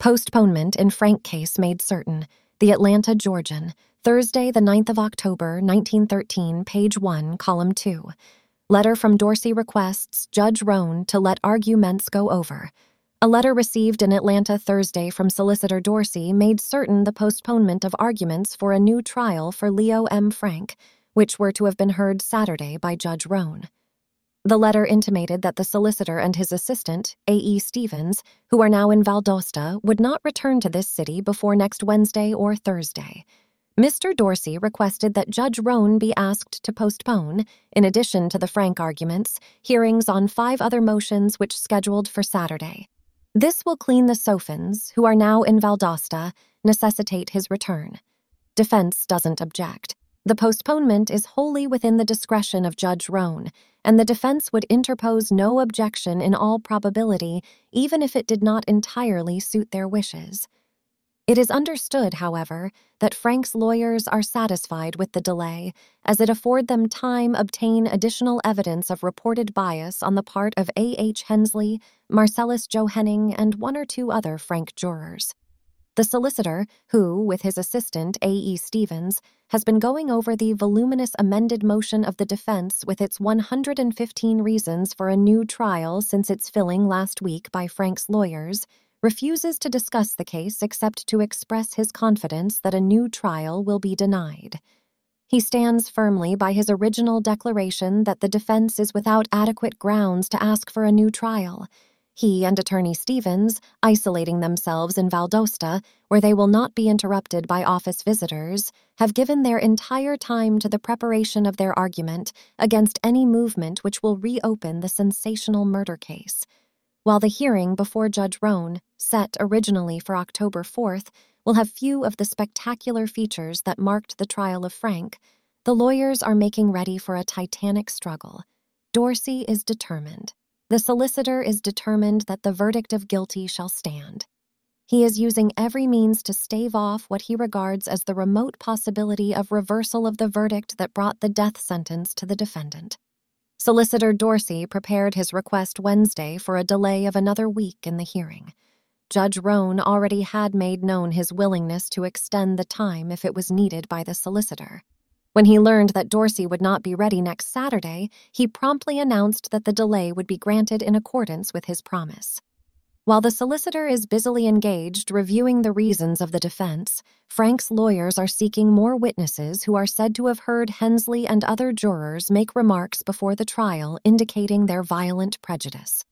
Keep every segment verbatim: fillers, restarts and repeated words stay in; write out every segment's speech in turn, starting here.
Postponement in Frank case made certain. The Atlanta Georgian, Thursday, the ninth of October, nineteen thirteen, page one, column two. Letter from Dorsey requests Judge Roan to let arguments go over. A letter received in Atlanta Thursday from Solicitor Dorsey made certain the postponement of arguments for a new trial for Leo M. Frank, which were to have been heard Saturday by Judge Roan. The letter intimated that the solicitor and his assistant, A E Stevens, who are now in Valdosta, would not return to this city before next Wednesday or Thursday. Mister Dorsey requested that Judge Roan be asked to postpone, in addition to the Frank arguments, hearings on five other motions which scheduled for Saturday. This will clean the Sophins, who are now in Valdosta, necessitate his return. Defense doesn't object. The postponement is wholly within the discretion of Judge Roan, and the defense would interpose no objection in all probability, even if it did not entirely suit their wishes. It is understood, however, that Frank's lawyers are satisfied with the delay, as it afford them time obtain additional evidence of reported bias on the part of A H Hensley, Marcellus Johenning, and one or two other Frank jurors. The solicitor, who, with his assistant, A E Stevens, has been going over the voluminous amended motion of the defense with its one hundred fifteen reasons for a new trial since its filling last week by Frank's lawyers, refuses to discuss the case except to express his confidence that a new trial will be denied. He stands firmly by his original declaration that the defense is without adequate grounds to ask for a new trial. He and Attorney Stevens, isolating themselves in Valdosta, where they will not be interrupted by office visitors, have given their entire time to the preparation of their argument against any movement which will reopen the sensational murder case. While the hearing before Judge Roan, set originally for October fourth, will have few of the spectacular features that marked the trial of Frank, the lawyers are making ready for a titanic struggle. Dorsey is determined. The solicitor is determined that the verdict of guilty shall stand. He is using every means to stave off what he regards as the remote possibility of reversal of the verdict that brought the death sentence to the defendant. Solicitor Dorsey prepared his request Wednesday for a delay of another week in the hearing. Judge Roan already had made known his willingness to extend the time if it was needed by the solicitor. When he learned that Dorsey would not be ready next Saturday, he promptly announced that the delay would be granted in accordance with his promise. While the solicitor is busily engaged reviewing the reasons of the defense, Frank's lawyers are seeking more witnesses who are said to have heard Hensley and other jurors make remarks before the trial indicating their violent prejudice.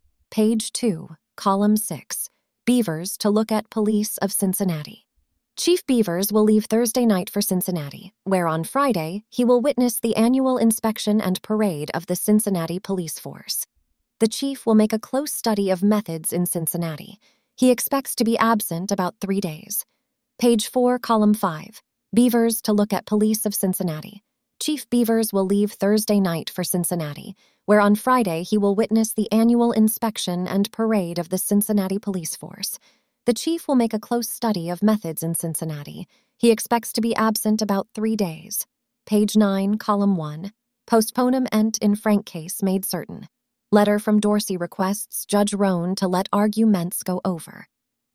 Page two, column six, Beavers to look at police of Cincinnati. Chief Beavers will leave Thursday night for Cincinnati, where on Friday he will witness the annual inspection and parade of the Cincinnati police force. The chief will make a close study of methods in Cincinnati. He expects to be absent about three days. Page four, column five, Beavers to look at police of Cincinnati. Chief Beavers will leave Thursday night for Cincinnati, where on Friday he will witness the annual inspection and parade of the Cincinnati police force. The chief will make a close study of methods in Cincinnati. He expects to be absent about three days. Page nine, column one, Postponement in Frank case made certain. Letter from Dorsey requests Judge Roan to let arguments go over.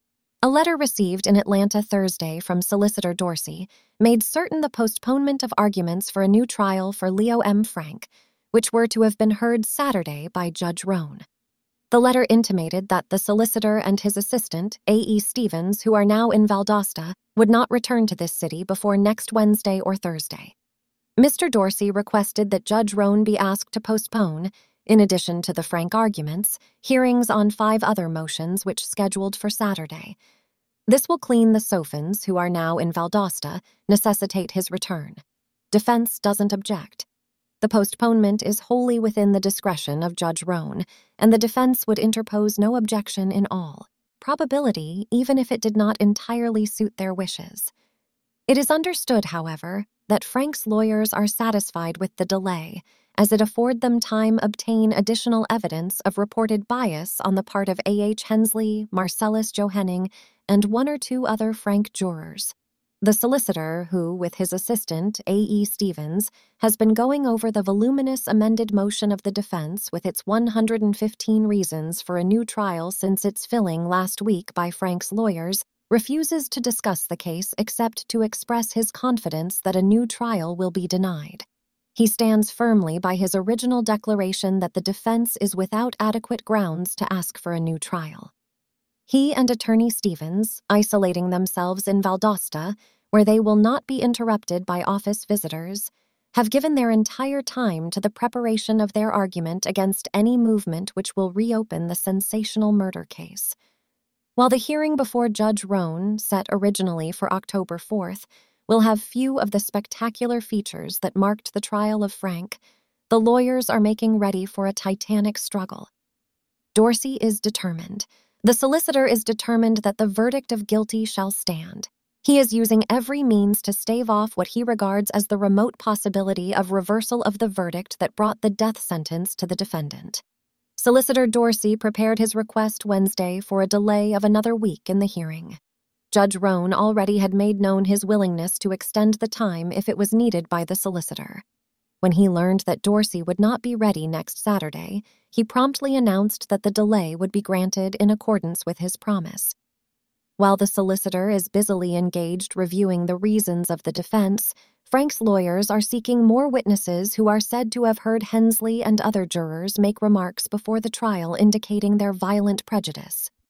A letter received in Atlanta Thursday from Solicitor Dorsey made certain the postponement of arguments for a new trial for Leo M. Frank, which were to have been heard Saturday by Judge Roan. The letter intimated that the solicitor and his assistant, A E Stevens, who are now in Valdosta, would not return to this city before next Wednesday or Thursday. Mister Dorsey requested that Judge Roan be asked to postpone, in addition to the Frank arguments, hearings on five other motions which scheduled for Saturday. This will clean the Sophins, who are now in Valdosta, necessitate his return. Defense doesn't object. The postponement is wholly within the discretion of Judge Roan, and the defense would interpose no objection in all probability, even if it did not entirely suit their wishes. It is understood, however, that Frank's lawyers are satisfied with the delay, as it afford them time obtain additional evidence of reported bias on the part of A H Hensley, Marcellus Johenning, and one or two other Frank jurors. The solicitor, who, with his assistant, A E Stevens, has been going over the voluminous amended motion of the defense with its one hundred fifteen reasons for a new trial since its filling last week by Frank's lawyers, refuses to discuss the case except to express his confidence that a new trial will be denied. He stands firmly by his original declaration that the defense is without adequate grounds to ask for a new trial. He and Attorney Stevens, isolating themselves in Valdosta, where they will not be interrupted by office visitors, have given their entire time to the preparation of their argument against any movement which will reopen the sensational murder case. While the hearing before Judge Roan, set originally for October fourth, will have few of the spectacular features that marked the trial of Frank, the lawyers are making ready for a titanic struggle. Dorsey is determined. The solicitor is determined that the verdict of guilty shall stand. He is using every means to stave off what he regards as the remote possibility of reversal of the verdict that brought the death sentence to the defendant. Solicitor Dorsey prepared his request Wednesday for a delay of another week in the hearing. Judge Roan already had made known his willingness to extend the time if it was needed by the solicitor. When he learned that Dorsey would not be ready next Saturday, he promptly announced that the delay would be granted in accordance with his promise. While the solicitor is busily engaged reviewing the reasons of the defense, Frank's lawyers are seeking more witnesses who are said to have heard Hensley and other jurors make remarks before the trial indicating their violent prejudice.